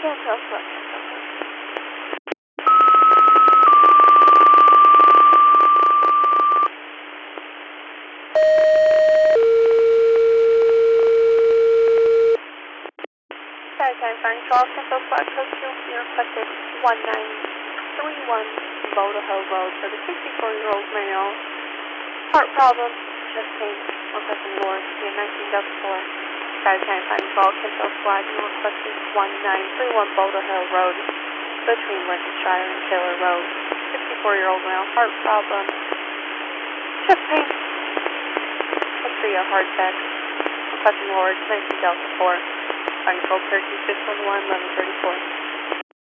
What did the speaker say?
Can't tell, can't tell. Skytime Fine Call, Central Flight Code 2, you requested 1931 Boulder Hill Road for the 64-year-old male. Heart problem, chest pain, requesting Lord, via 1904. Skytime Fine Call, Central Flight, you requested 1931 Boulder Hill Road between Lincolnshire and Taylor Road. 64-year-old male, heart problem, chest pain, history of heart attack, requesting Lord, 19 Delta 4. Fine Call, Turkey 611, 1134.